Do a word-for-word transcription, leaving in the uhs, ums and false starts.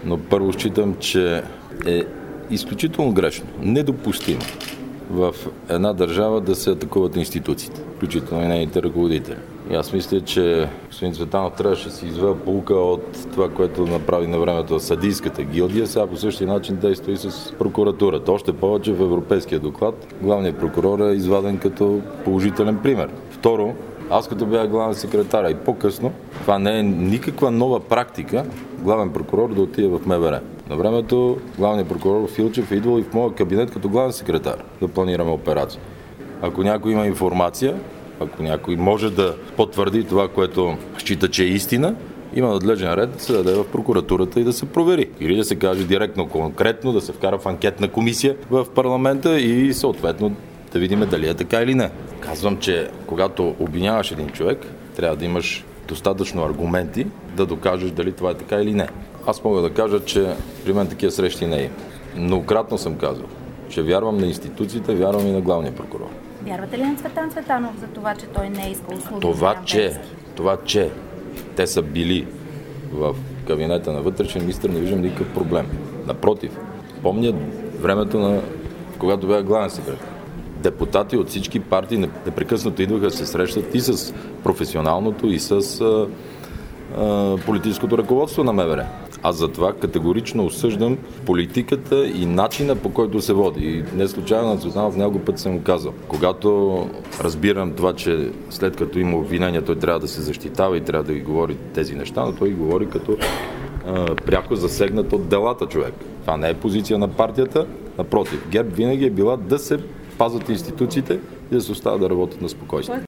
Но първо считам, че е изключително грешно, недопустимо в една държава да се атакуват институциите, включително и нейните ръководители. И аз мисля, че господин Цветанов трябваше да си извел поука от това, което направи на времето съдийската гилдия, сега по същия начин действа и с прокуратурата. Още повече в европейския доклад главният прокурор е изваден като положителен пример. Второ, аз като бях главен секретар и по-късно, това не е никаква нова практика главен прокурор да отиде в МВР. На времето главният прокурор Филчев е идвал и в моя кабинет като главен секретар да планираме операции. Ако някой има информация, ако някой може да потвърди това, което счита, че е истина, има надлежен ред да се даде в прокуратурата и да се провери. Или да се каже директно, конкретно, да се вкара в анкетна комисия в парламента и съответно да видим дали е така или не. Казвам, че когато обвиняваш един човек, трябва да имаш достатъчно аргументи да докажеш дали това е така или не. Аз мога да кажа, че при мен такива срещи не е. Многократно съм казал, че вярвам на институциите, вярвам и на главния прокурор. Вярвате ли на Цветан Цветанов за това, че той не е искал услуги? Това, че, това, че те са били в кабинета на вътрешен министър, не виждам никакъв проблем. Напротив, помня времето, на когато бях главен секретар. Депутати от всички партии непрекъснато идваха да се срещат и с професионалното, и с а, а, политическото ръководство на МВР. Аз затова категорично осъждам политиката и начина, по който се води. И не случайно на Цветанов няколко пъти съм го казал. Когато разбирам това, че след като има обвинения, той трябва да се защитава и трябва да ги говори тези неща, но той ги говори като а, пряко засегнат от делата човек. Това не е позиция на партията. Напротив, ГЕРБ винаги е била да се пазват институциите и да се оставят да работят на спокойствие.